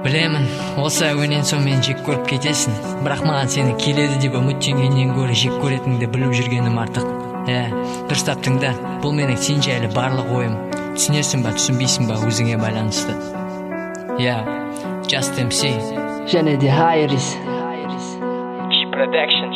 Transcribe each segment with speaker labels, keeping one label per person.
Speaker 1: Білемін, осы әуенен соң мен жек көріп кетесің, бірақ маған сені келеді деп үміттенгеннен гөрі жек көретініңді біліп жүргенім артық. Дұрыстап тыңда, бұл менің сен жайлы барлық ойым. Түсінесің ба, түсінбейсің ба, өзіңе байланысты. Just MC
Speaker 2: және де Iris
Speaker 1: Production.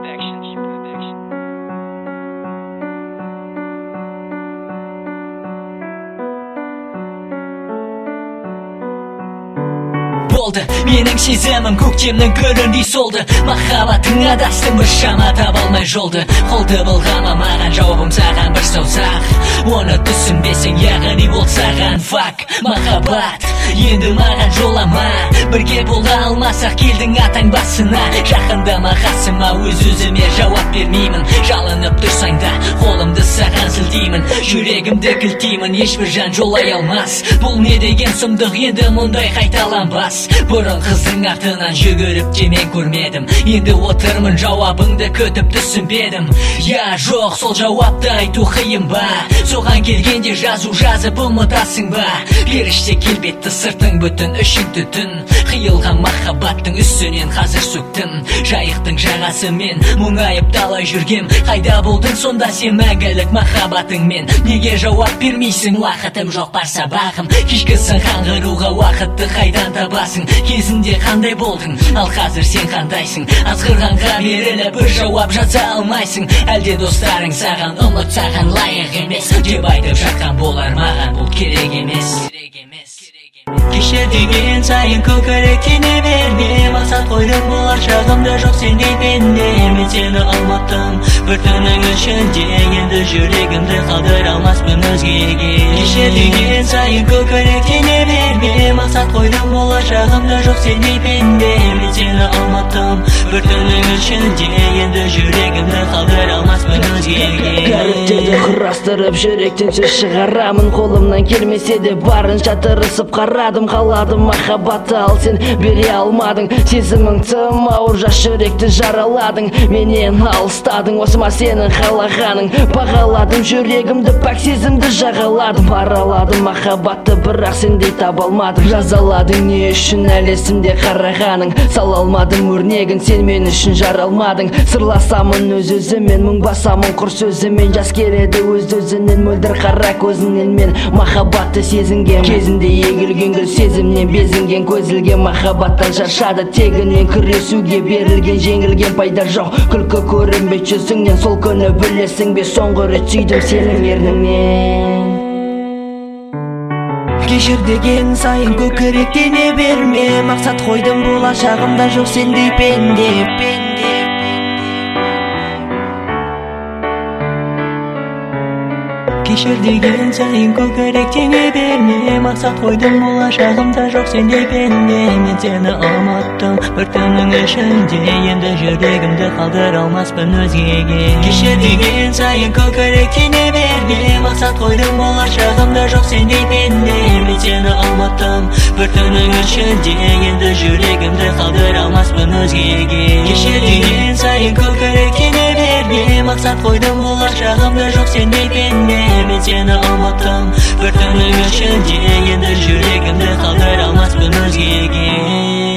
Speaker 1: Болды, менің сезімім көктемнің гүліндей солды. Махаббатың адастым бір шама таба алмай жолды. Қолды былғама маған, жауабым саған бір саусақ. Оны түсінбесең, яғни ол саған фак. Махаббат енді маған жолама, бірге бола алмасақ келдің атаң басына. Жақындама қасыма, өз-өзіме жауап бермеймін. Жалынып тұрсаң да қолымды саған сілтеймін. Жүрегімді кілтеймін, ешбір жан жолай алмас. Бұл не деген сұмдық, енді мұндай қайталанбас. Бұрын қыздың артынан жүгіріп те мен көрмедім. Енді отырмын, жауабыңды күтіп түсінбедім. Жоқ, сол жауапты айту қиын ба? Соған келгенде жазып ұмытасың ба? Періште келбетті сыртың бүтін, ішің түтін. Қиылған махаббаттың үстінен қазір сөктім. Жайықтың жағасымен мұңайып талай жүргем. Қайда болдың сонда сен мәңгілік махаббатыңмен? Неге жауап бермейсің? Уақытым жоқ бар сабағым. Кешкісін қаңғыруға уақытты қайдан табасың? Кезінде қандай болдың, ал қазір сен қандайсың? Азғырғанға беріліп бір жауап жаза алмайсың. Әлде достарың саған ұмыт, саған лайық емес деп айтып жатқан болар, маған бұл керек емес. Кешір деген сайын көкіректене берме. Мақсат қойдым болашағымда жоқ сендей пенде. Мен сені ұмыттым бір түннің ішінде, енді жүрегімді қалдыра алмаспын өзгеге. Кешір деген сайын көкіректене берме. Мақсат қойдым болашағымда жоқ сендей пенде. Мен сені ұмыттым бір түннің ішінде, енді жүрегімді қалдыра алмаспын өзгеге.
Speaker 2: Кәріктерді құрастырып жүректен сөз шығарамын. Қолымнан келмесе де барынша тырысып қарадым. Қаладым махаббатты, ал сен бере алмадың. Сезімің тым ауыр, жас жүректі жараладың. Менен алыстадың, осыма сенің қалағаның. Бағаладым жүрегімді, пәк сезімді жағаладым. Араладым махаббатты, бірақ сендей таба алмадым. Жазаладың не үшін әлі есімде қарағаның. Сала алмадым өрнегін, сен мен үшін жаралмадың. Сырласамын өз-өзімен, мұң басамын құр сөзімен. Жас келеді өз-өзінен, мөлдір қара көзінен. Мен махаббатты сезінген кезінде егілген гүл, сезімнен безінген көзілген. Махаббаттан шаршады тегінен күресуге берілген, жеңілген пайда жоқ. Күлкі көрінбей жүзіңнен, сол күні білесің бе? Соңғы рет сүйдім сенің ерніңнен. Кешір деген сайын көкіректене берме. Мақсат қойдым болашағымда жоқ сендей пенде. Кешір деген сайын көкіректене берме. Мақсат қойдым болашағымда жоқ сендей пенде. Мен сені ұмыттым бір түннің ішінде, енді жүрегімді қалдыра алмаспын өзгеге. Кешір деген сайын көкіректене берме. Мақсат қойдым болашағымда жоқ сендей пенде. Мен сені ұмыттым бір түннің ішінде, енді жүрегімді қалдыра алмаспын өзгеге. Кешір деген сайын көкіректене берме. Мақсат қойдым болашағымда жоқ сендей пенде. Мен сені ұмыттым бір түннің ішінде, енді жүрегімді қалдыра алмаспын өзгеге.